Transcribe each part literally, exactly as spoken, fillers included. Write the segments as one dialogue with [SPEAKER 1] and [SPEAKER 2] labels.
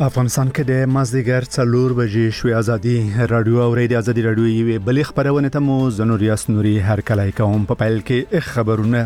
[SPEAKER 1] افغانستان کې د مازدیګر څلور بجې شوې ازادي رادیو او ریډیو ازادي رادیو یې بلې خبرونه ته مو زنوریاس نوري هر کله کوم په پیل کې خبرونه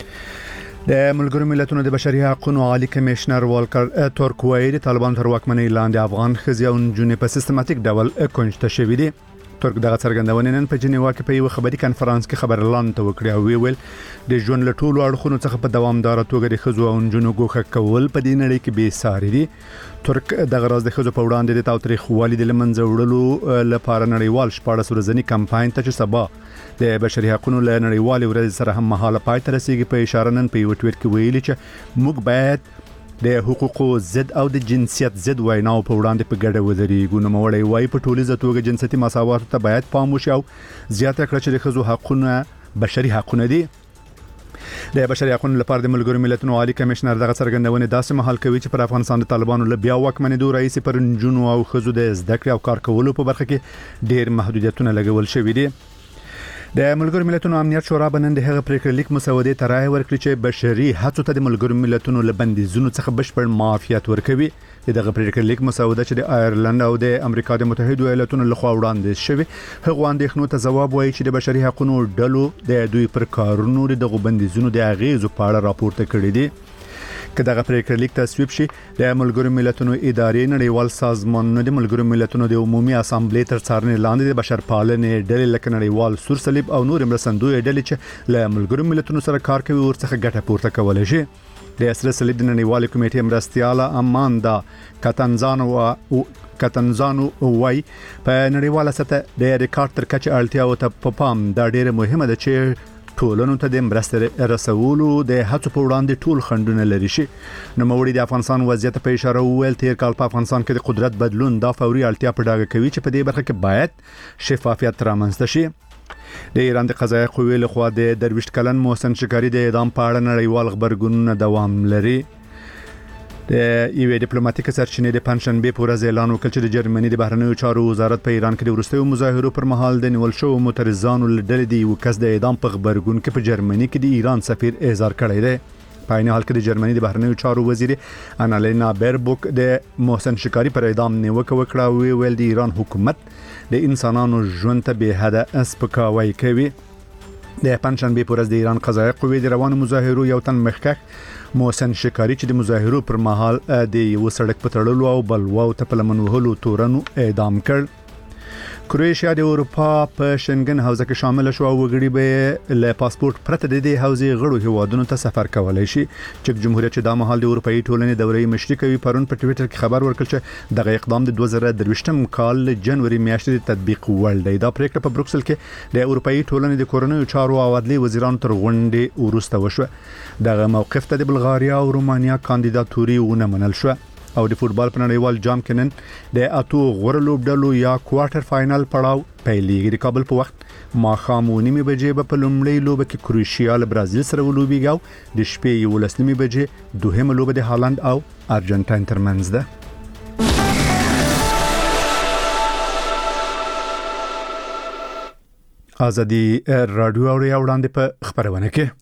[SPEAKER 1] د ملګرو ملتونو د بشري حقوقو عالی کمشنر والکر تورکوي د طالبان تر واکمنۍ لاندې افغان ښځې او نجونې په سیستماتیک ډول کنجته شوې دي. ترک دغه څرګندونه نن په جنیوا کې په یو خبري کانفرنس کې خبرلان ته وکړه او ویل د ژوند له ټولو اړخونو څخه په دوامدار توګه د ښځو او نجونو ګوښه کول په دې نړۍ کې بې ساري دي. ترک دغه راز د ښځو په وړاندې د تاوتریخوالي د لمنځه وړلو لپاره نړیوال شپاړس ورځنی کمپاین ته چې سبا د بشري حقوقو له نړیوال ورځ سره هم مهاله پای ته رسیدي په اشاره نن په یو ټویټ کې ویلي چې موږ باید د حقوقو ضد او د جنسیت ضد ویناو په وړاندې په ګډه ودرېږو. نو موړی وای په ټولیزه توګه جنسيتي مساوات ته باید پام وشي او زیاته کړه چې د ښځو حقونه بشري حقونه دي. د بشري حقوقو لپاره د ملګرو ملتونو عالی کمشنر دغه څرګندونه داسې مهال کوي چې پر افغانستان د طالبانو له بیا واکمنېدو رئیس پر نجونو او ښځو د زده کړې او کار کولو په برخه کې ډېر محدودیتونه لګول شوي دي. د ملګرو ملتونو امنیت شورا بنن د هغه پریکړه لیک مسودې ته رائے ورکړي چې بشري هڅو ته د ملګرو ملتونو له بندیزونو څخه بشپړ معافیت ورکوي. دغه پریکړه لیک مسوده چې د آیرلند او د امریکا د متحده ایالاتونو لخوا وړاندې شوی هغه اندېښنو ته ځواب وایي چې د بشري حقوقو ډلو د دوی پر کارونو د بندیزونو د اغیزو په اړه راپورته کړی دي. که دغه پریکړه لیک تصویب شي د ملګرو ملتونو ادارې نړیوال سازمانونو د ملګرو ملتونو د عمومي اسامبلې تر څارنې لاندې د بشرپالنې ډلې لکه نړیوال سور صلیب او نور مرستندوی ډلې چې له ملګرو ملتونو سره کار کوي ورڅخه ګټه پورته کولای شي. د سره صلیب د نړیوال کمیټې مرستياله اماندا کاتنزانو او کاتنزانو وای په نړیواله سطح د ریکارډ تر کچه اړتیا او ته په پام دا ډیره مهمه ده چې ټولنو ته د مرستې رسولو د هڅو په وړاندې ټول خندونه لري شي. نو موړي د افغانستان وضعیت په اشاره ویل تیر کال په افغانستان کې د قدرت بدلون دا فوري اړتیا په ډاګه کوي چې په دې برخه کې باید شفافیت رامنځته شي. د ایران د قضایي قوې لخوا د درویشت کلن محسن شکاری د اعدام په اړه نړیوال خبرګونونه دوام لري. د یو ډیپلوماټیک سرچینې د پنځشنبه په ورځ اعلان وکړ چې د جرمني د بهرنیو چارو وزارت په ایران کې د وروستیو مظاهرو پر مهال د نیول شوو معترضانو لړۍ د یو کس د اعدام په خبرګون کې په جرمني کې د ایران سفیر اظهار کړی دی. په عین حال کې د جرمني د بهرنیو چارو وزیر انالینا بیربوک د محسن شکاری پر اعدام نیوکه وکړه او ویل د ایران حکومت د انسانانو ژوند ته به حد سپکاوی کوي. د پنځشنبه په ورځ د ایران قضایي قوې د روانو مظاهرو یو تن مخکښ محسن شکاری چې د مظاهرو پر مهال د یو سړک په تړلو او بلواو ته په لمن وهلو تورنو اعدام کړ. کرواتیا د اروپا په شنګن حوزه کې شامل شو او وګړي به له پاسپورت پرته د دې حوزې غړو هیوادونو ته سفر کولای شي. چک جمهوریت چې د مهال د اروپאי ټولنې دورې مشري کوي پرون په ټوئیټر کې خبر ورکړ چې دغه اقدام د دوه زره درویشتم کال جنوري میاشتې تطبیق وړ دی. دا پریکړه په بروکسل کې د اروپאי ټولنې د کورونو چارو او عدلي وزیرانو تر غونډې وروسته وشو. دغه موقف ته د بلغاریا او رومانیا کاندیداتوري ونه منل شو او د فوتبال په نړیوال جام کې نن د اتو غوړ لوبډلو یا کوارټر فائنل پړاو پیلېږي. د کابل په وخت ماښام نیمه بجې په لومړۍ لوبه کې کرواتیا له برازیل سره ولوبېږي او د شپې یولس نیمه بجې دوهمه لوبه د هالند او ارجنټاین ترمنځ ده. ازادي رادیو اوري وړاندې په خبرونه کې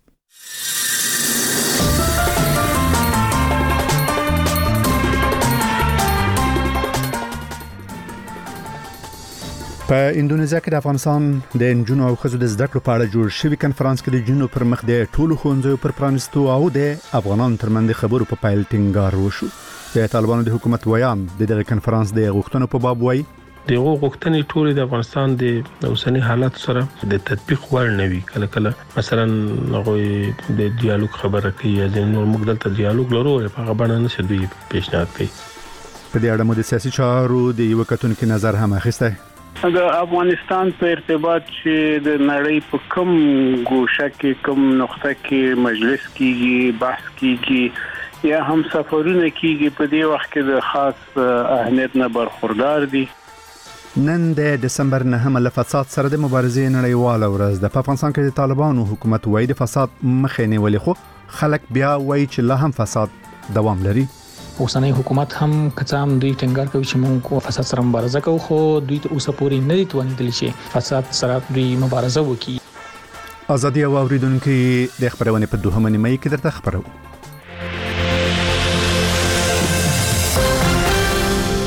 [SPEAKER 1] په انډونیزیا کې د افغانستان د نجونو او ښځو د زده کړو په اړه جوړ شوی کانفرنس کې د جنونو پر مخ د ټولو ښوونځیو پر پرانستو او د افغانانو ترمنځ خبرو په پایل ټینګار وشو. د طالبانو د حکومت ویان د دغه کانفرنس د غوښتنو په باب وایي
[SPEAKER 2] دغه غوښتنې ټول د افغانستان د اوسنی حالت سره د تطبیق وړ نه وي. کله کله مثلا هغه د ډیالوګ خبره کوي چې نور موږ دلته ډیالوګ لرو په هغه باندې نشي دوی پیشنهاد کوي.
[SPEAKER 1] په دې اړه مو د سیاسي چارو د یو کتونکو نظر هم اخیسته.
[SPEAKER 3] د افغانستان په ارتباط چې د نړۍ په کوم ګوشه کې کوم نقطه کې مجلس کیږي بحث کیږي یا هم سفرونه کیږي په دې وخت کې د خاص اهمیت نه برخوردار دي.
[SPEAKER 1] نن د دسمبر نهمه له فساد سره د مبارزې نړیواله ورځ ده. په افغانستان کې د طالبانو حکومت وایي د فساد مخه نیولې خو خلک بیا وایي چې لا هم فساد دوام لري.
[SPEAKER 4] اوسنۍ حکومت هم کڅام دوی ټینګار کوي چې موږ فساد سره مبارزه کوو خو دوی ته اوسه پورې نه دي توانیدلی چې فساد سره دوی مبارزه وکړي.
[SPEAKER 1] ازادي او اوریدونکو د خبرونه په دوهمه نیمه کې درته خبرو.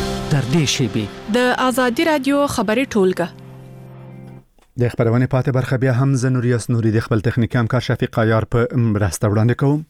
[SPEAKER 5] نږدې شیبې
[SPEAKER 6] د ازادي رادیو خبري ټولګه
[SPEAKER 1] د خبرونه پاتې برخه بیا هم زنوریاس نوري د خپل تخنیکی همکار شفیق عیار په مرسته وړاندې کوم.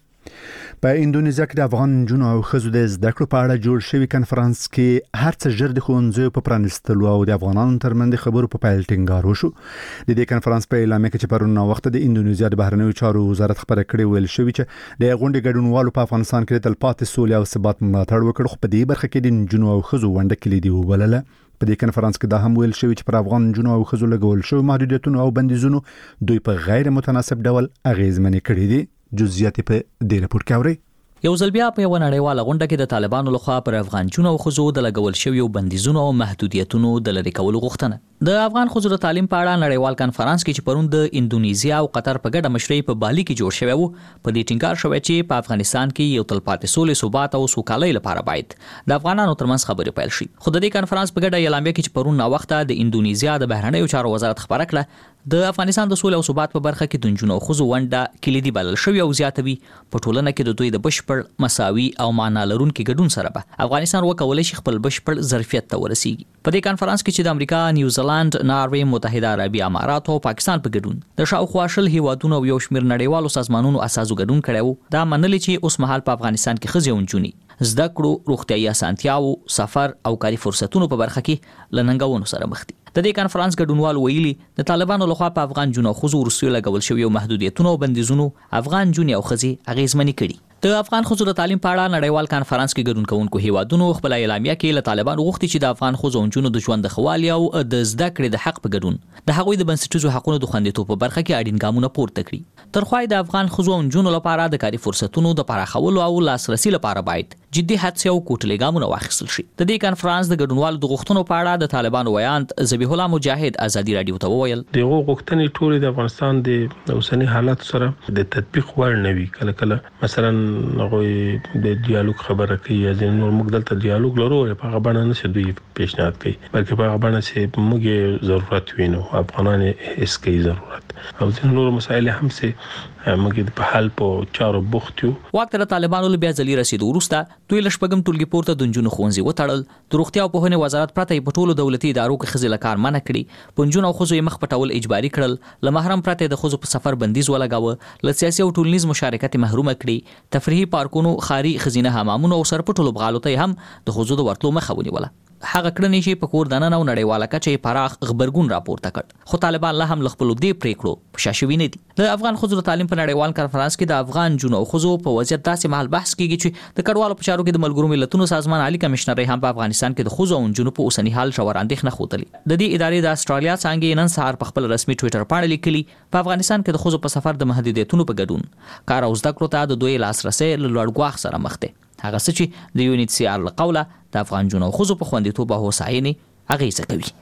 [SPEAKER 1] په انډونیزیا کې د افغان جنو او خزو د زده کړو په اړه جوړ شوی کانفرنس کې هر څه ژر د ښوونځیو په پرانیستلو او د افغانانو ترمنځ خبرو په پیل ټینګار وشو. د دې کانفرنس په اعلامیه کې چې پرون وخت د انډونیزیا د بهرنیو چارو وزارت خبره کړې ویل شوی چې د غونډې ګډونوالو په افغانستان کې د تلپاتې سولې او ثبات ملاتړ وکړ، خو په دې برخه کې د جنو او خزو ونډه کلیدي وبلله. په دې کانفرنس کې دا هم ویل شوی چې پر افغان جنو او خزو لګول شوی محدودیتونو او بندیزونو دوی په غیر متناسب ډول اغیزمنې کړې دي. جزئیات په دې راپور کې اورئ.
[SPEAKER 5] یو ځل بیا په یو نړیواله غونډه کې د طالبانو لخوا پر افغان جنو او خزو د لګول شویو بندیزونو او محدودیتونو د لری کولو غوښتنه د افغان خزو د تعلیم په اړه نړیوال کانفرنس کې چې پرون د انډونیزیا او قطر په ګډه مشرۍ په بالي کې جوړ شوی وو، په دې ټینګار شوی چې په افغانستان کې یو تلپاتې سولې، ثبات او سوکالۍ لپاره باید د افغانانو ترمنځ خبرې پیل شي. خو د دې کانفرنس په ګډه اعلامیه کې چې پرون نا وخته د انډونیزیا د بهرنیو چارو وزارت خبره کړه، د افغانستان د سولې او ثبات په برخه کې د جنو او خزو ونډه کلیدي بلل شوی او زیاتوي په ټولنه کې د دوی د بشپړ مساوي او معنا لرونکي ګډون سره به افغانستان وکولای شي خپل بشپړ ظرفیت ته ورسیږي. په دې کانفرنس کې چې د امریکا، نیوزیلند، ناروې، متحده عربي امارات او پاکستان په ګډون د شاوخوا شل هیوادونو او یو شمېر نړیوالو سازمانونو اساسو ګډون کړي، دا منل چې اوس مهال په افغانستان کې خزي اونجونی زده کړو، روغتيایي اسانتیاو، سفر او کاري فرصتونو په برخه کې لننګونو سره مخ دي. د دې کانفرنس ګډونوال ویلي د طالبانو لخوا په افغان جنو خزو ورسوي لګول شوی محدودیتونو او بندیزونو افغان جنو او خزي اغیزمنې کړي. د افغان خزو د تعلیم په اړه نړیوال کانفرنس کې ګډون کوونکو هیوادونو خپل اعلامیه کې له طالبانو غوښتي چې د افغان خزو جنو د ژوند د خوالي او د زده کړې د حق په ګډون د هغوی د بنسټیزو حقوقو د خوندیتوب په برخه کې اړین ګامونه پورته کړي. ترخوای د افغان خزو جنو لپاره د کاري فرصتونو د پراخولو او لاسرسي لپاره باید جدي هڅې او کوټلې ګامونه واخیستل شي. د دې کانفرنس د ګډونوالو د غوښتنو په اړه د طالبانو ویاند ذبیح الله مجاهد ازادي رادیو ته وویل
[SPEAKER 2] دغه غوښتنې ټول د افغانستان د اوسنی حالت سره د تطبیق وړ نه وي. کله کله مثلا هغه د ډیالوګ خبره کوي، ځین نور موږ دلته ډیالوګ لرو، په هغه باندې نه دوی پیشنهاد کوي، بلکې په هغه باندې چې موږ ضرورت وینو، افغانان هیڅ کوي ضرورت او ځین نور مسایل هم سه موږ په حل په چارو بوخت یو.
[SPEAKER 5] وخت د طالبانو له بیا ځلی رسیدو وروسته دوی لشپګم ټولګي پورته د جنونو خونځي وټړل. د روغتیا او پوهنې وزارت پرته په ټولو دولتي ادارو کې خزي لکار منع کړي، پنځون او خزو یې مخ پټول اجباري کړل، له محرم پرته د خزو په سفر بندیز ولګاوه، له سیاسي او ټولنیز مشارکت محروم کړي، تفریحي پارکونو، خاري خزینه حمامونو او سرپټولو بغالو ته هم د خزو د ورتلو مخه ونیوله. هغه کړنې چې په کور دننه او نړیواله کچه پراخ خبرګون راپورته کړ، خو طالبان له هم خپل دې پریکړو په شاشوي نه دي. د افغان خزو تعلیم په نړیوال کانفرنس کې د افغان جنو او خزو په وضعیت داسې مهال بحث کیږي چې د کډوالو په چارو کې د ملګرو ملتونو سازمان عالی کمشنر هم په افغانستان کې د خزو او جنو په اوسنی حال شور اندېښنه خوتلی. د دې ادارې د استرالیا څنګه نن سهار په خپل رسمي ټوئیټر باندې لیکلي په افغانستان کې د خزو په سفر د محدودیتونو په ګډون کار او زده کړو ته د دوی لاسرسي له لوړ سره مخ دي. هغه څه چې د یونیټ سی آر له قوله د افغان جنو او خزو په خوندیتوب او هوساینې اغیزه کوي.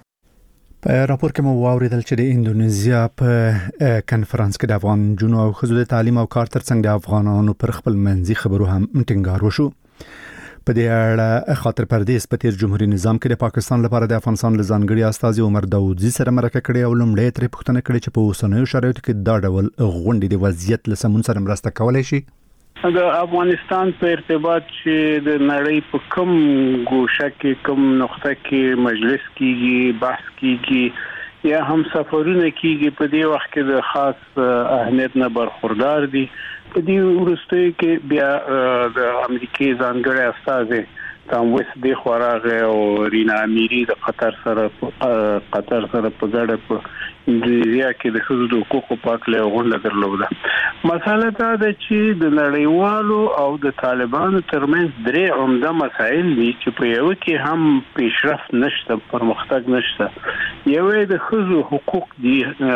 [SPEAKER 1] په راپور کې مو واوریدل چې د انډونیزیا په کانفرنس کې د افغان جنو او خزو د تعلیم او کار ترڅنګ د افغانانو پر خپل منځي خبرو هم ټینګار وشو. په دې اړه خاطر پردیس په تیر جمهوریت نظام کې د پاکستان لپاره د افغانستان لزانګړي استاذ عمر داوودزي سره مرکه کړې او لومړی ترې پوښتنه کړې چې په اوسنیو شرایطو کې دا ډول غونډې د وضعیت له سمون سره مرسته کولای شي.
[SPEAKER 3] د افغانستان په ارتباط چې د نړۍ په کوم ګوشه کې کوم نقطه کې مجلس کیږي، بحث کیږي یا هم سفرونه کیږي، په دې وخت کې د خاص اهمیت نه برخوردار دي. په دې وروسته کې بیا د امریکای ځانګړي استازي تام وس د خوراغه او رینا امیری د قطر سره قطر سره په ګډه په انډونیزیا کې د حقوقو د حقوقو پاک له غونډه درلوده. مساله دا ده چې د نړیوالو او د طالبانو ترمنځ درې عمده مسایل دي چې په یو کې هم پیشرفت نشته، پرمختګ نشته. یو د حقوقو حقوق دي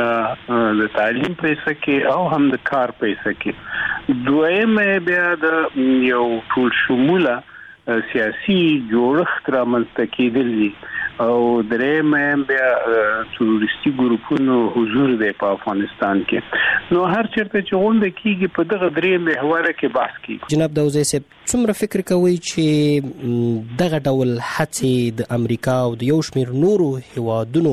[SPEAKER 3] د تعلیم پیسې کې او هم د کار پیسې کې. دویم بیا د یو ټول شموله سیاسي جوړښت رامنځته کېدل دي او درېم بیا تروریستي ګروپونو حضور دی په افغانستان کې. نو هر چیرته چې غونډه کیږي په دغه درې محوره کې بحث کیږي.
[SPEAKER 7] جناب داوودزي صاحب څومره فکر کوي چې دغه ډول هڅې د امریکا او د یو شمېر نورو هیوادونو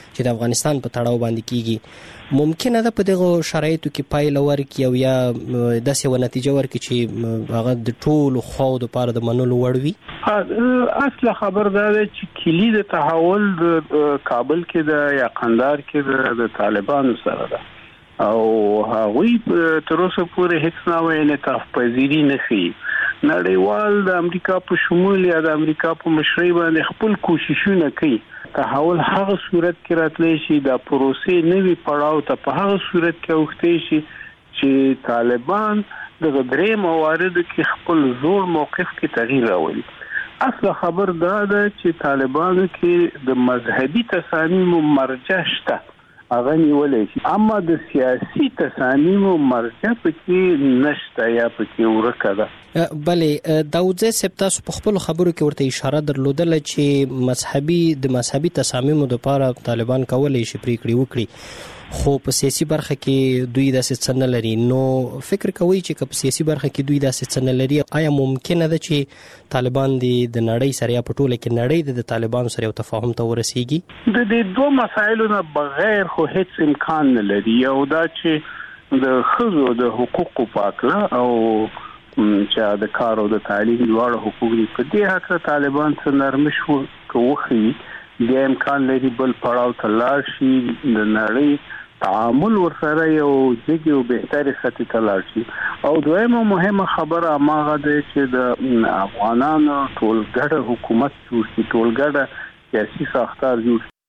[SPEAKER 7] چې د افغانستان په تړاو باندې کیږي ممکن ده په دغه شرایطو کې پایله ورکړي او یا داسې و نتیجه ورکړي چې هغه د ټولو خواو لپاره د منلو وړ وي؟
[SPEAKER 3] اصل خبر ده چې کلید تحول د کابل کې د یا قندهار کې د طالبانو سره ده او هغوی تر اوسه پورې هیڅ نوع انعطاف پذیری نه کوي. نړیوال د امریکا په شمول یا د امریکا په مشرۍ باندې خپل کوششونه کوي. تحول هغه صورت کې راتلی شي د پروسې نوي پړاو ته په هغه صورت کې اوښتی شي چې طالبان د درې مواردو کې خپل زور موقف کې تغییر راولي. اصل خبر دا ده چې طالبانو کې د مذهبي تصامیمو مرجع شته هغه نیولای شي، اما د سیاسي تصامیمو مرجع پکې نشته یا پکې ورکه ده.
[SPEAKER 7] بلې داوودزی صاحب تاسو په خپل خبرو کې ورته اشاره درلودله چې مذهبي د مذهبي تصامیمو لپاره طالبان کولای شي پریکړې وکړي، خو په سیاسي برخه کې دوی داسې څه نه لري. نو فکر کوي چې په سیاسي برخه کې دوی داسې څه نه لري، آیا ممکنه ده چې طالبان د نړۍ سره یا په ټوله کې نړۍ د طالبانو سره یو تفاهم ته ورسیږي؟
[SPEAKER 3] د دې دوه مسایلو نه بغیر خو هیڅ امکان نه لري. یو دا چې د ښځو د حقوقو په اړه او چې د کار او د تعلیم دواړه حقوق دي په دې حق طالبان څه نرمش وکړي بیا امکان لري بل پړاو ته لاړ شي، د نړۍ تعامل ورسره یو ځګي او بهتري سطح ته لاړ شي. او دویمه مهمه خبره ماغه ده چې د افغانانو ټولګړه حکومت جوړ شي، ټولګړه سیاسي ساختار جوړ شي.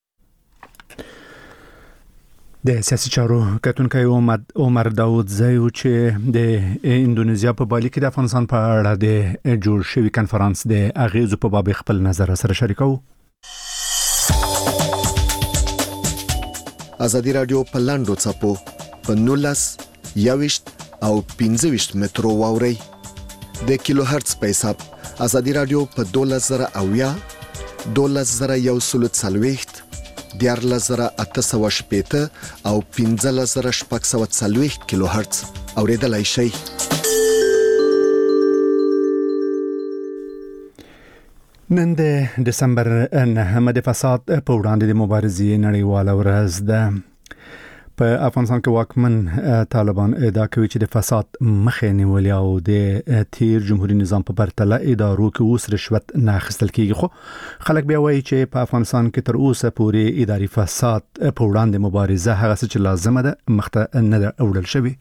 [SPEAKER 1] د سیاسي چارو کتونکي عمر داوودزی چې د اندونیزیا په بالي کې د افغانستان په اړه د جوړ شوی کنفرانس د اغیزو په باب خپل نظر سره شریکو.
[SPEAKER 8] ازادي رادیو په لاندو چپو په نولس یاوشت او پنځه ویشت مترو واوري د کیلو هرتز په حساب. ازادي رادیو په دولس زره اویا دولس زره یو سلو څلويخت دیارلس زره اته سوه شپېته او پنځلس زره شپږ سوه څلويخت کیلو هرتز اوریدلای شئ.
[SPEAKER 1] نن د دسمبر نهمه د فساد په وړاندې د مبارزې نړیواله ورځ ده. په افغانستان کې واکمن طالبان ادعا کوي چې د فساد مخه نیولې او د تیر جمهوریت نظام په پرتله ادارو کې اوس رشوت نه اخیستل کیږي. خو خلک بیا وایي چې په افغانستان کې تر اوسه پورې اداري فساد په وړاندې مبارزه هغه څه چې لازمه ده مخته نه وړل شوی.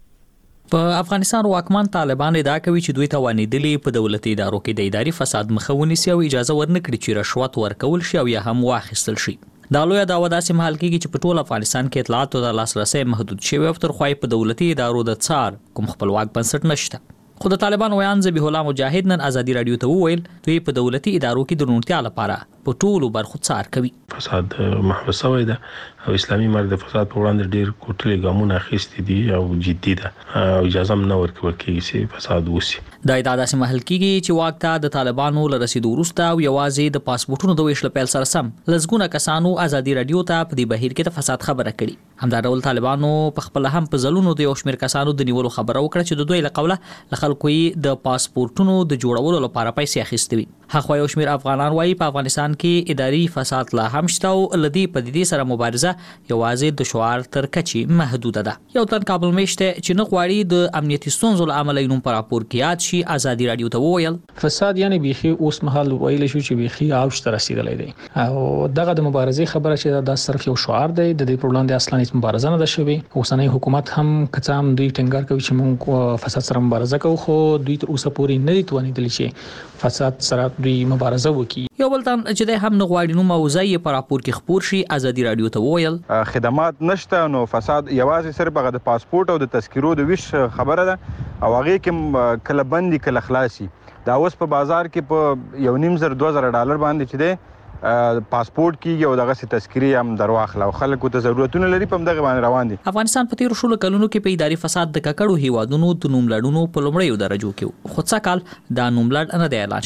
[SPEAKER 5] په افغانستان واکمن طالبان ادعا کوي چې دوی توانیدلي په دولتي ادارو کې د اداري فساد مخه ونیسي او اجازه ورنکړي چې رشوت ورکول شي او یا هم واخیستل شي. دا لوی دعوه داسې مهال کېږي چې په ټول افغانستان کې اطلاعاتو د لاسرسي محدود شوی او تر خوای په دولتي ادارو د څار کوم خپلواک بنسټ نشته. خو د طالبان ویان ذبیح الله مجاهد نن ازادي رادیو ته وویل دوی په دولتي ادارو کې د روڼتیا لپاره په ټولو برخو څار کوي.
[SPEAKER 2] فساد محو شوی ده او اسلامي مرګ د فساد په وړاندې ډیر کوټلې ګامونه اخیستي دي او جدي ده او اجازه نه ورکول کېږي چې فساد وشي.
[SPEAKER 5] دا ادعا داسې محل کېږي چې واک ته د طالبانو له رسیدو وروسته او یوازې د پاسپورتونو د ویش له پیل سره سم لزګونه کسانو ازادي رادیو ته په دې بهیر کې د فساد خبره کړي. همدا ډول طالبانو په خپل هم په ځلونو د یو شمېر کسانو د نیولو خبره وکړه چې د دوی له قوله له خلکو یې د پاسپورتونو د جوړولو لپاره پیسې اخیستې وي. هغه یو شمېر افغانان وایي په افغانستان کې اداري فساد لا هم شته او لدی پدیدې سره مبارزه یوازې د شعار تر کچې محدوده ده. یو تن کابل میشته چې نه غواړي د امنیتي ستونزو له امله نوم پر راپور کې یاد شي ازادي رادیو ته وویل
[SPEAKER 4] فساد یعنی بيخي اوس مهال ویل شو چې بيخي اوج ته رسیدلی دی او دغه د مبارزې خبره چې دا صرف یو شعار دی د دې پر وړاندې اصلا هیڅ مبارزه نه ده شوې. اوسنۍ حکومت هم کڅام دوی ټینګار کوي چې موږ فساد سره مبارزه کوو خو دوی تر اوسه پورې نه دي توانیدلی چې فساد سره دوی مبارزه وکړي.
[SPEAKER 5] یو بل تن چې د هم نه غواړي نو موضوعي پر راپور کې خبر شي ازادي رادیو ته وویل
[SPEAKER 9] خدمات نشته نو فساد یوازې صرف هغه د پاسپورت او د تذکرو د ویش خبره ده او هغه کې کله بندي کله خلاصي. دا اوس په بازار کې په یو نیم زر دوه زره ډالر باندې چې دی پاسپورت کیږي او دغه سي تذکری هم درواخله او خلکو ته ضرورتونه لري په دغه باندې روان دي.
[SPEAKER 5] افغانستان په تیر شلو کلونو کې په اداري فساد د ککړو هیوادونو د نوملړونو په لومړیو درجو کې خو څه کال دا نوملړ نه دی اعلان شوی.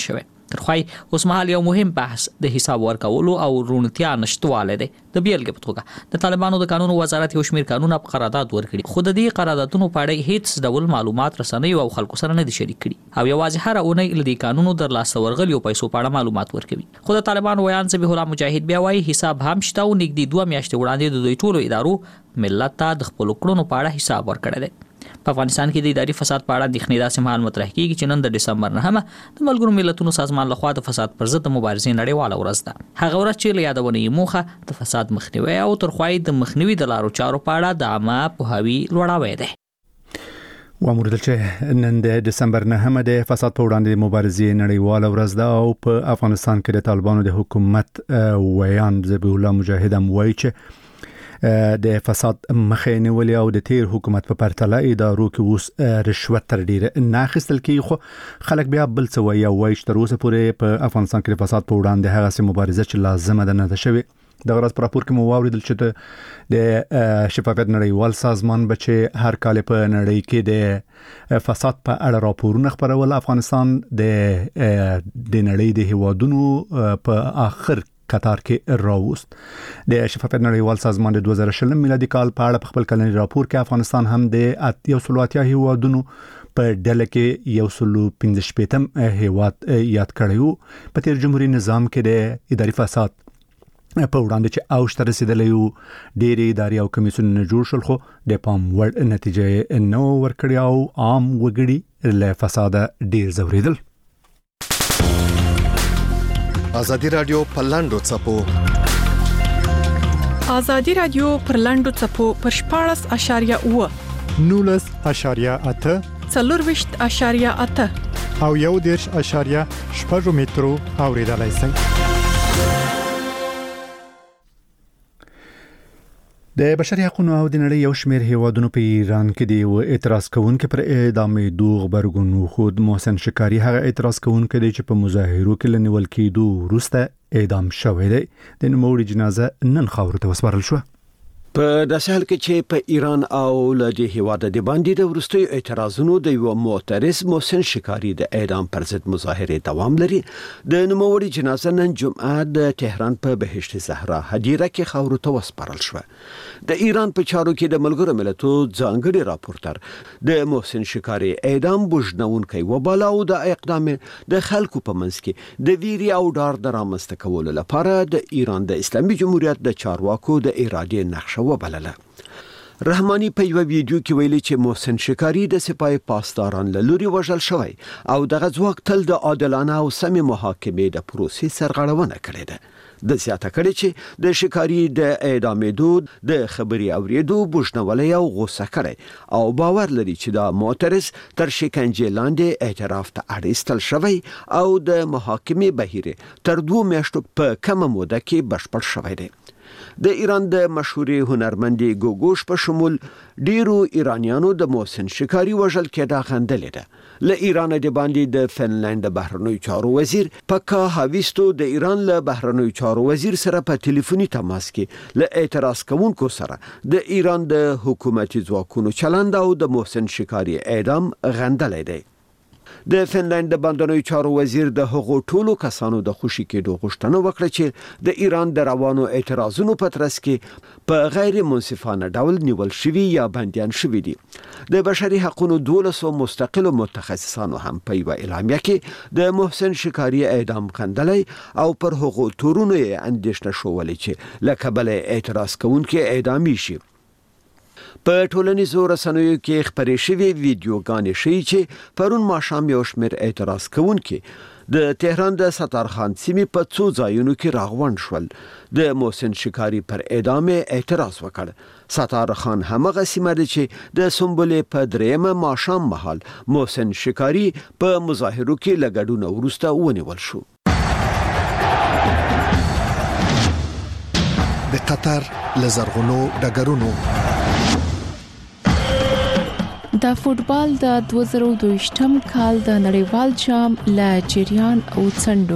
[SPEAKER 5] ترخوای اوس مهال یو مهم بحث د حساب ورکولو او رونتیا نشټواله دی د بیلګې په توګه د طالبانو د قانون وزارت یو شمېر قانون په قرارداد ورکړي خو د دې قراردادونو په اړه هیڅ ډول معلومات رسنۍ او خلکو سره نه دي شریک کړي او یوازې هر اونۍ ل دې قانونو در لاسته ورغلیو پیسو په اړه معلومات ورکوي خو د طالبانو ویان ذبیح الله مجاهد بیا وايي حساب هم شته او نږدې دوه میاشتې وړاندې د دوی ټولو ادارو ملت ته د خپل کړنو په اړه حساب ورکړی دی په افغانستان کې د اداري فساد په اړه د اندېښنې داسې مهال مطرح کیږي چې نن د ډسمبر نهمه د ملګرو ملتونو سازمان لخوا د فساد پر ضد مبارزې نړیواله ورځ ده هغه ورځ چې له یادونه یې موخه د فساد مخنیوي او ترخوای د مخنیوي د لارو چارو په اړه د عامه پوهاوي لوړاوی دی
[SPEAKER 1] وامر چې نن د ډسمبر نهمه د فساد په وړاندې مبارزې نړیواله ورځ ده او په افغانستان کې د طالبانو د حکومت ویان ذبیح الله مجاهد هم وایي چې د فساد مخه نیولې او د تیر حکومت په پرتله ادارو کې اوس رشوت تر ډیره نه اخیستل کیږي خو خلک بیا بل څه وایي او وایي چې تر اوسه پورې په افغانستان کې د فساد په وړاندې هغه سم مبارزه چې لازمه ده نه ده شوې د غرض پر راپور کې مو واوریدل چې د شفافیت نړیوال سازمان بچي هر کال په نړۍ کې د فساد په اړه راپورونه خپرول افغانستان د د نړۍ د هیوادونو په اخر قطار کې راوست د شفافیت نړیوال سازمان د دوه زره شل میلادي کال په اړه خپل کلنی راپور کې افغانستان هم د یو سل اتیا هیوادونو په ډله کې یو سل پنځه شپږم هیواد یاد کړیو په تیر جمهوریت نظام کې د اداري فساد په وړاندې چې اوج ته رسیدلی یو ډېری اداري او کمیسیونونه جوړ شول خو د پام وړ نتیجه نه ورکړي او عام وګړي له فساده ډېر ځوریدل
[SPEAKER 8] ازادي رادیو په لاندو چپو
[SPEAKER 6] ازادي رادیو پر لاندو چپو پر شپاړس اشاریه اوه
[SPEAKER 10] نولس اشاریه اته
[SPEAKER 6] څلورویشت اشاریه اته
[SPEAKER 10] او یو دیرش اشاریه شپږ مترو اوریدلای شئ
[SPEAKER 1] د بشري حقوقو او د نړۍ یو شمېر هیوادونو په ایران کې دی اعتراض کوونکي پر اعدامې دوغ برګون خود محسن شکاری هغه اعتراض کوونکي دی چې په مظاهرو کې لنیول کېدو وروسته اعدام شوی دی د نوموړي جنازه نن خاورو ته وسپارل شو
[SPEAKER 11] په داسې حال کې چې په ایران او له هیواد د باندې د ورستي اعتراضونو د یو معترض محسن شکاری د اعدام پر ضد مظاهره دوام لري د نوموړي جنازه نن جمعه د تهران په بهشت زهرا هدیره کې خاورو ته وسپارل شو د ایران په چارو کې د ملګرو ملتونو ځانګړي راپورټر د محسن شکاری اعدام بوجنونکي وباله او د اقدام د خلکو په منځ کې د ویری او ډار درامسته کولو لپاره د ایران د اسلامي جمهوریت د چارواکو د ارادې نقشه وبلله رحماني په یو ویډیو کې ویلي چې محسن شکاری د سپای پاسداران له لوري وژل شوی او دغه ځواک تل د عادلانه او سمې محاکمې د پروسې سرغړونه کړې ده د زیاته کړي چې د شکاری د اعدامېدو د خبري اوریدو بوجنولې او غوسه کړي او باور لري چې دا معترض تر شکنجې لاندې اعتراف ته اړیستل شوی او د محاکمې بهیر تر دوه میاشتو په کم موده کې بشپړ شوی دی د ایران د مشهوري هنرمندي ګوګوش په شمول ډیرو ایرانیانو د محسن شکاری وژل کېدا غندلې ده له ایران د باندې د فنلند د بهرنوي چارو وزیر پکا هاویستو د ایران له بهرنوي چارو وزیر سره په ټلیفوني تماس کې له اعتراض کوونکو سره د ایران د حکومتي ځواکونو چلند او د محسن شکاری اعدام غندلې ده د فنلند د بندنوي چارو وزیر د هغو ټولو کسانو د خوشي کېدو غوښتنه وکړه چې د ایران د روانو اعتراضونو په ترڅ کې په غیر منصفانه ډول نیول شوي یا بنديان شوي دي د بشري حقوقو دولسو مستقلو متخصصانو هم په یو اعلامیه کې د محسن شکاری اعدام غندلې او پر هغو تورونو یې اندېښنه شولې چې لکه بل اعتراض کوونکي اعدامي شي په ټولنیزو رسنیو کې خبرې شوې ویډیوګانې ښیي چې پرون ماښام یو شمېر اعتراض کوونکي د تهران د ستارخان سیمې په څو ځایونو کې راغونډ شول د محسن شکاری پر اعدام اعتراض وکړ ستارخان همغه سیمه ده چې د سنبلې په درېمه ماښام مهال محسن شکاری په مظاهرو کې لګډون وروسته ونیول شو
[SPEAKER 8] د قطر لزرغونو ډګرونو
[SPEAKER 6] د فوټبال د دوه زره دوه کال د نړیوال جام لا جریان او څنډو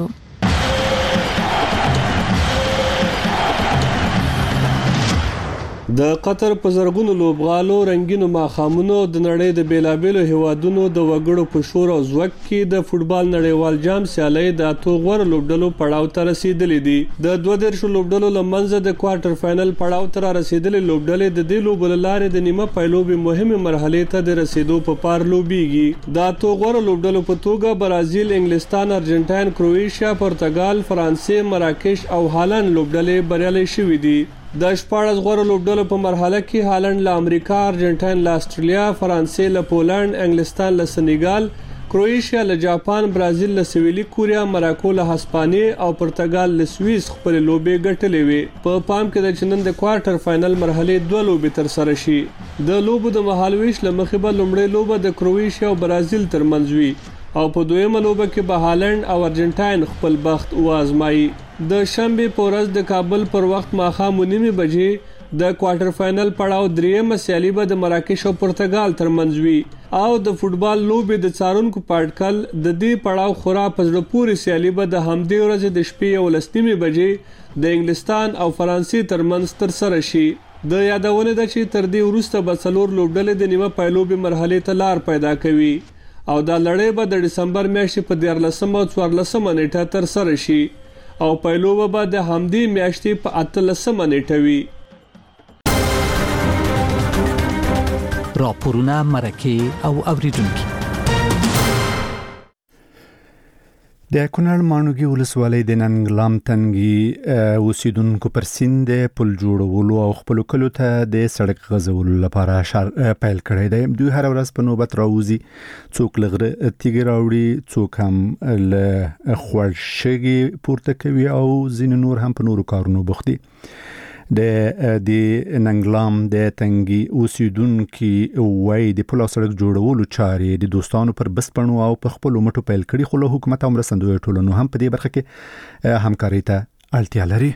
[SPEAKER 12] د قطر په زرګونو لوبغالو رنگینو ماخامونو د نړۍ د بیلابېلو هیوادونو د وګړو په شور او ځواک کې د فوتبال نړیوال جام سیالي د اتو غوړ لوبډلو پړاو ته رسیدلې دي. د دوه دیرشو لوبډلو لمنځه د کوارټر فائنل پړاو ته رسیدلې لوبډلې د دې لوبو لارې د نیمه پایلوبي مهمه مرحله ته د رسیدو په پار لوبيږي. د اتو غوړ لوبډلو په توګه برازیل، انګلستان، ارجنټاین، کروئیشیا، پرتګال، فرانسې، مراکش او هالند لوبډلې بریالي شوې دي. د شپاړس غوړ لوبډلو په مرحله کې هالند له امریکا، ارجنټاین له استرالیا، فرانسې له پولند، انګلستان له سنیګال، کروئیشیا له جاپان، برازیل له سویلي کوریا، مراکو له هسپانیې او پرتګال له سویس خپل لوبې ګټلې وي. په پام کې د چنن د کوارټر فائنل مرحله دوه لوبې تر سره شي. د لوبو د مهالويش لمخې به لومړی لوبه د کروئیشیا او برازیل ترمنځ وي او په دویمه لوبه کې به هالند او ارجنټاین خپل بخت وازمایي. د شنبه په ورځ د کابل پر وخت ماښام نیمه بجې د کوارټر فائنل پړاو دریمه سیالي به د مراکش او پرتګال ترمنځ وي او د فوتبال لوبې د څارونکو پټکل د دې پړاو خورا پزړه پورې سیالي به د همدې ورځ د شپې او لسنیمه بجې د انګلستان او فرانسې ترمنځ تر سره شي. د یادونه ده چې تر دې وروسته به څلور لوبډلې د نیمه پایلوبي مرحله ته لار پیدا کوي او دا لړۍ به د دسمبر میاشتې په دیارلسمه او څوارلسمه نیټه تر سره شي او پایلوبه به د همدې میاشتې په اتلسمه نیټه وي.
[SPEAKER 13] راپورونه، مرکه او اوریدونکو.
[SPEAKER 1] د کونړ ماڼوګي ولسوالۍ د ننګلام تنګي اوسیدونکو پر سیند پل جوړولو او خپل کلو ته د سړک غځولو لپاره پیل کړی دی. دوی هر ورځ په نوبت راوځي، څوک لغره تیګ راوړي، څوک هم له خوړشګي پورته کوي او ځین نور هم په نورو کارونو بوخت دي. د د ننګلام د تنګي اوسیدونکو وای د پل او سړک جوړولو چارې د دوستانو پر بسپنو او په خپل مټو پیل کړي، خو له حکومت او مرستندوی ټولنو هم په دې برخه کې همکاري ته اړتیا لري.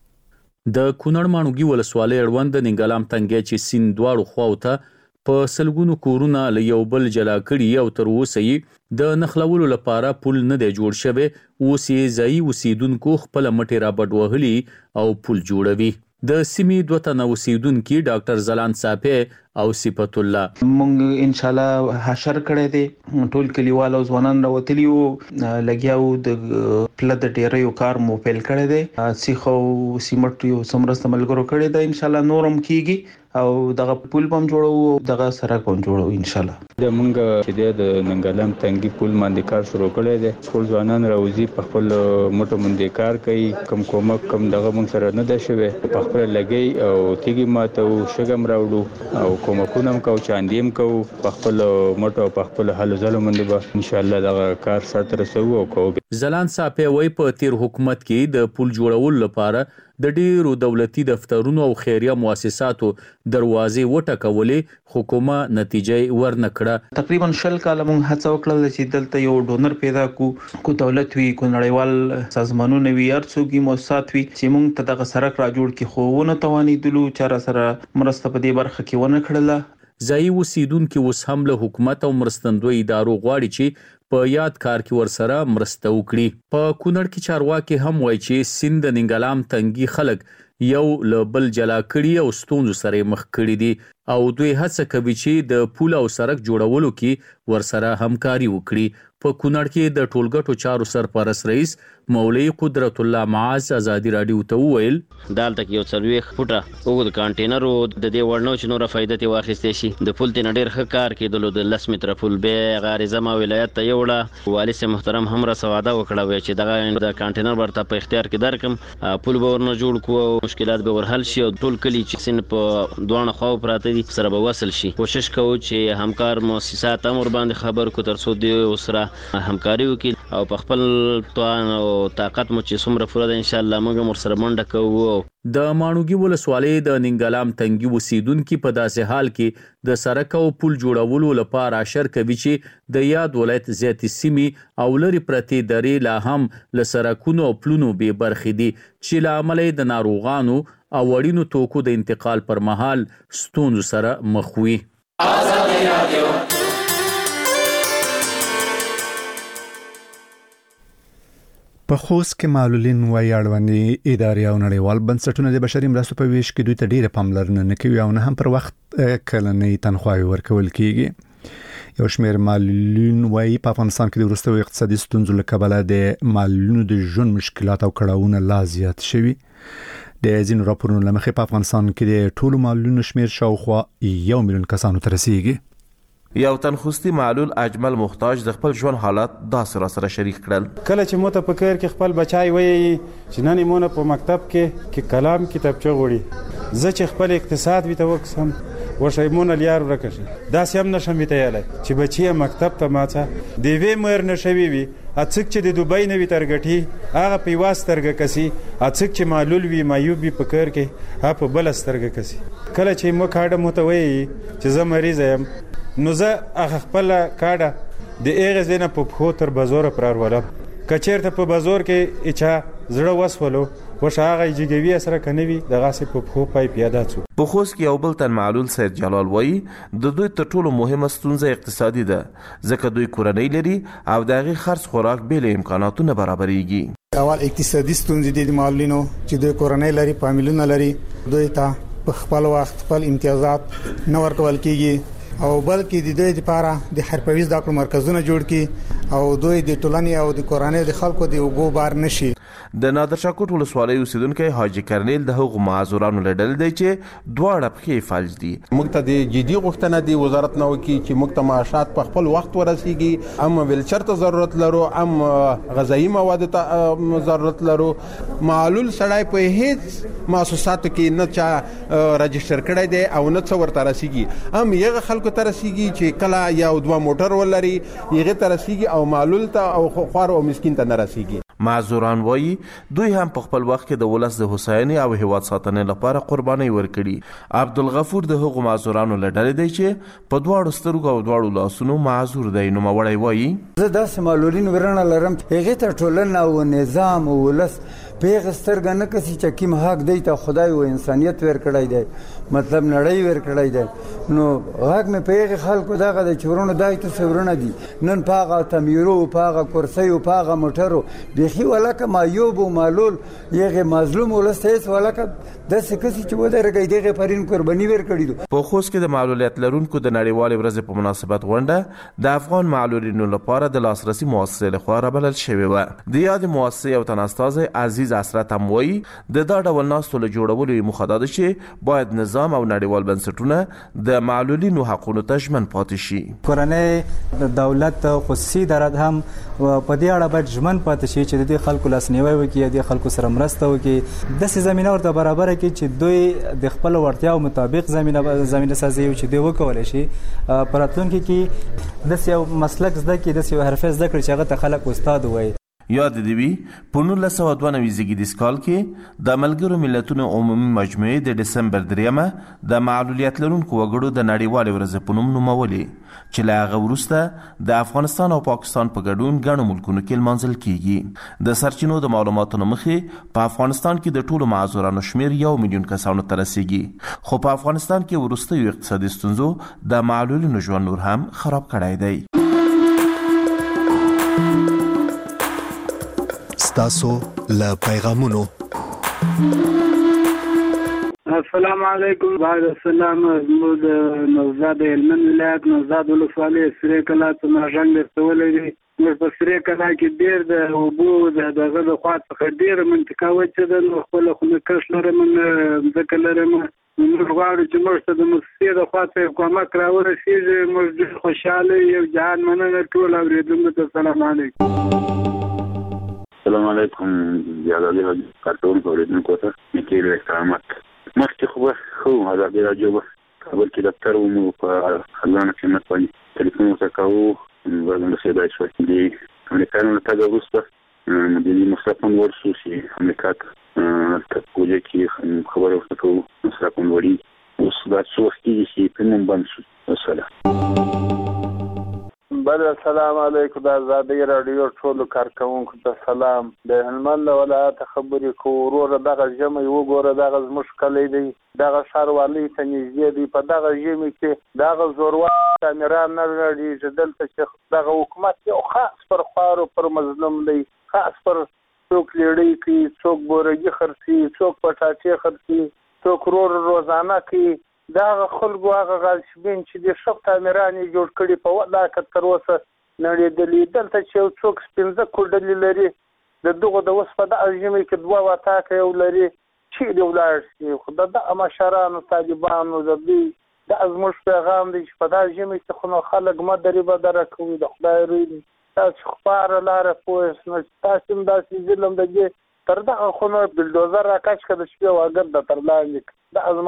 [SPEAKER 5] د کونړ ماڼوګي ولسوالۍ اړوند د ننګلام تنګي چې سیند دواړو خواو ته په سلګونو کورونه له یو بل جلا کړي او تر اوسه یې د نخلولو لپاره پل نه دی جوړ شوی. اوس یې ځایي اوسیدونکو خپل مټې را بډ وهلي او پل جوړوي. د سیمې دوه تنه اوسیدونکي ډاکټر زلان صافی او صفت الله
[SPEAKER 14] مونږ ان شاء الله حشر کړی دی، ټول کلیوال او ځوانان راوتلی وو، لګیاو د پله د ډیریو کار مو پیل کړی دی، سیخو سیمټ یو سمرسته ملګرو کړی دی، ان شاء الله نورم کیږي او دغه پل بم جوړو، دغه سړک بم جوړو ان شاء الله.
[SPEAKER 15] د مونږ چې د ننګلام تنګي پل باندې کار شروع کړی دی، ټول ځوانان راوځي، په خپل موټو باندې کار کوي، کم کومک کم دغه مونږ سره نه ده شوی، په خپل لګي او تیګي ماته او شګم راوړو او کومکونه کو چاندیم کو، په خپل موټو په خپل حل زلو باندې به ان شاء الله دغه کار سره رسو او کو.
[SPEAKER 5] زلان صافی وای په تیر حکومت کې د پل جوړولو لپاره د ډیرو دولتي دفترونو او خیریه مؤسساتو دروازې وټکولې، خو کومه نتیجه ورنکړه.
[SPEAKER 14] تقریبا شل کاله مونږ هڅه وکړه چې دلته یو ډونر پیدا کو، کو دولت وی، کو نړیوال سازمانونه وی، ارڅوګي مؤسسات وی چې مونږ ته دغه سړک را جوړ کی، خو ونه توانیدلو چاره سره مرسته په دې برخه کې ونه کړله.
[SPEAKER 5] ځایي اوسیدونکو اوس هم له حکومت او مرستندوی ادارو غواړي چې په یاد کار کې ورسره مرسته وکړي. په کونړ کې چارواکي هم وایي چې سیند د ننګلام تنګي خلک یو له بل جلا کړي او ستونزو سره مخ کړي دي او دوی هڅه کوي چې د پل او سړک جوړولو کې ورسره همکاري وکړي. په کونړ کې د ټولګټو چارو سرپرست رئیس مولوی قدرت الله معاذ ازادي رادیو ته وویل
[SPEAKER 16] دالته یو څلويخ فوټه وګد کانټینر د دې وړنو چې نور فائدې ته واخیستې شي. د پل ته ډېر ښه کار کېدلو، د لس متره پل به غاریزه ما ولایت ته یوړه، والی سي محترم هم را سواده وکړه چې دغه د کانټینر ورته په اختیار کې درکم، پل به ورنه جوړ کو، مشکلات به ورحل شي او ټول کلی چې سن په دوه خواو پراته دي سره به وصل شي. کوشش کوو چې همکار مؤسسات امر باندې خبر کو تر څو دی سره همکاري وکړي او په خپل توان او طاقت مو چې څومره پوره ده ان شاء الله موږ هم سره منډه کوو.
[SPEAKER 5] د ماڼوګي ولسوالۍ د ننګلام تنګي اوسیدونکو په داسې حال کې د سړک او پل جوړولو لپاره اشر کوي چې د یاد ولایت زیاتې سیمې او لري پرتې درې لا هم له سړکونو او پلونو به برخې دي چې له امله د ناروغانو او وړینو توکو د انتقال پر مهال ستونزو سره مخ وي. آزادي رادیو
[SPEAKER 1] په خوست کې معلولین وایي اړوندې ادارې او نړیوال بنسټونه د بشري مرستو په ویش کې دوی ته ډیره پاملرنه نه کوي او نه هم پر وخت کلنۍ تنخواهي ورکول کیږي. یو شمېر معلولین وایي په افغانستان کې د وروستیو اقتصادي ستونزو له کبله د معلولینو د ژوند مشکلات او کړاوونه لا زیات شوي. د ځینو راپورونو له مخې په افغانستان کې د ټولو معلولینو شمېر شاوخوا یو میلیون کسانو ته رسیږي.
[SPEAKER 17] یو تنخوستي معلول اجمل محتاج د خپل ژوند حالات داسې را سره شریک کړل.
[SPEAKER 18] کله چې موته په کار کې خپل بچای وایي چې نن مونږ په مکتب کې کې کلام کتابچه غوړي زه چې خپل اقتصاد وي ته وکسم ورشي مونږ لیار ورکړي دا سم نشم ویتایله چې بچي مکتب ته ماته دی وی مر نشوي وي اڅک چې د دوبۍ نوي ترګټي هغه په واسطرګه کسي اڅک چې معلول وي مایوب وي په کار کې ها په بل سترګه کسي. کله چې مو کاډه موته وایي چې زه مریض یم نو زه هغه خپل کاډه د ایغه زینه په خو تر بازار پرورولم کچیرته په بازار کې اچا زړه وسولو وشاغه جګوي سره کنوي دغه سه په خو پای پیاده څو.
[SPEAKER 17] په خوست کې یو بل تن معلول سید جلال وایي د دوی تر ټولو مهمه ستونزه اقتصادي ده ځکه دوی کورنۍ لري او دغه خرڅ خوراک بیل امکاناتو نه برابرېږي.
[SPEAKER 19] اول اقتصادي ستونزې د معلولینو چې دوی کورنۍ لري فامیلونه لري دوی ته په خپل وخت خپل امتیازات نه ورکول کیږي او بلکې د دوی لپاره د حرفوي زده کړو مرکزونه جوړ کړي او دوی د ټولنې او د کورنۍ د خلکو د وګو بار نشي.
[SPEAKER 17] د نادر شاه کوټ ولسوالۍ اوسیدونکو حاجی کرنیل د هغو معذورانو لړل دی چې دواړه پخې فلج دي.
[SPEAKER 20] موږ ته د جدي غوښتنه دی وزارت نو کې چې موږ ته معاشات په خپل وخت ورسیږي ام ویلچر ته ضرورت لرو ام غذایی مواد ته ضرورت لرو. معلول سړی په هیڅ مؤسساتو کې نه چا رجستر کړی دی او نه څو ورته رسیږي ام یغه خلکو ته رسیږي چې کله یا دوه موټر ولري یغه ته رسیږي او معلول ته او خوار او مسکین ته نه رسیږي.
[SPEAKER 17] معذوران وایي دوی هم په خپل وخت کې د ولس د حسیني او هیواد ساتنې لپاره قرباني ورکړي. عبدالغفور د هغو معذورانو لړل دی چې په دواړو سترګو او دواړو لاسونو معذور دی. نو مړی وایي
[SPEAKER 21] زه داسې معلولین ورنه لرم هغه ته ټولنه او نظام او ولس پیغه سترګ نه کسي چې کیم حق دی ته خدای او انسانيت ورکړای دی مطلب نړۍ ورکړای دی نو هغه مې پیغه خلکو دغه د چورونو دایته سورونه دي نن پاغه تمیرو پاغه کرسي او پاغه موټرو بيخي ولکه مایوب او معلول یغه مظلوم ولستهس ولکه د سکسي چې ودا رګي دغه پرین قرباني ورکړي دي.
[SPEAKER 17] په خوست کې د معلولیت لرونکو د نړیوال ورځ په مناسبت غونډه د افغان معلولینو لپاره د لاسرسي مؤسسې لخوا رابلل شوې و. د یاد مؤسسې او تناستاز عزیز اسرت هم وایي د دا ډول ناستو له جوړولو مخه ده چې باید نظام او نړیوال بنسټونه د معلولینو حقونو ته ژمن پاتې شي.
[SPEAKER 22] کورنۍ د دولت خصوصي ادارات هم په دې اړه باید ژمن پاتې شي چې د خلکو لاسنیوي وکړي د خلکو سره مرسته وکړي د سې زمينه ورته برابر کړي چې دوی د خپل وړتیاو مطابق زمينه زمينه سازي چې دوی وکولای شي پراتونکو کې د یو مسلک زده کې د یو حرفه زده کړي چې هغه ته خلک استاد وایي.
[SPEAKER 17] یاد دی وی په نولس سوه دوه نوي زیږدیز کال کې د ملګرو ملتونو عمومي مجموعې د دسمبر دریمه د معلولیت لرونکو وګړو د نړیوال ورځ په نوم نومولې چې له هغه وروسته د افغانستان او پاکستان په ګډون ګڼو ملکونو کې لمانځل کیږي. د سرچینو د معلوماتو مخې په افغانستان کې د ټولو معذورانو شمیر یو میلیون کسانو ته رسیږي خو په افغانستان کې وروستیو اقتصادي ستونزو د معلولینو ژوند نور هم خراب کړی دی.
[SPEAKER 8] تاسو له پیغامونو
[SPEAKER 3] السلام علیکم بعد السلام محمود نوزاد هلمند ولایت نوزاد ولسوالۍ سری کلا څخه ژوند رسولې موږ په سری کلا کې ډېر د اوبو د دغه د خوا څخه ډېر منطقه وچه ده نو خپل خو کښ لرم ځکه لرم موږ غواړو چې موږ ته د مؤسسې د خوا څخه کومک راورسیږي. موږ ډېر خوشحاله یو جهان مننه ټول اوریدونکو ته سلام علیکم.
[SPEAKER 23] السلام علیکم ازادي راډیو کارکونکو اوریدونکو ته میکیل احترامات مخکې خو خو ازادي راډیو کابل کې دفتر ومو په خزانه قیمت باندې ټلیفون ورته کوو بعد نو سیدای شو دي امریکا نه تاګه وروسته د دې مصرفون ورسو چې امریکا ته کوجه کې خبره ورته کوو مصرفون وړي اوس دا څو وخت چې په نوم باندې شو. السلام
[SPEAKER 24] بل السلام علیکم د ازادي راډیو ټولو کارکونکو ته سلام. د هلمند ولایت خبرې کوو دغه جمع یو ګوره دغه زموږ کلی دی دغه ښاروالۍ ته نږدې دی په دغه ژمي کې دغه زورور کامیران نه لري چې دلته چې دغه حکومت یو خاص پر خوارو پر مظلوم دی خاص پر څوک لیړی کوي، څوک بورګي خرڅي، څوک پټاټې خرڅي، څوک رور روزانه کوي. دا خلکو هغه غالشبین چې د شپ تعمیران جوړ کړي په ودا کې تر اوسه نړیدلې. دلته چې څوک سپینځه کوډلې لري د دغه د وس په د ژمې کې دوه وتاکه یو لري چې د ولاړ شي. خو د مشرانو طالبانو د دې د ازموش پیغام دی چې په دا ژمې کې خو نو خلک مدري بدره کوي. د خدای روی تاسو خبره لاره پوهه نو تاسو هم داسې ظلم دګي تر دغه خو نو بلډوزر راکاش کړه شپه واګر د تر لاندې د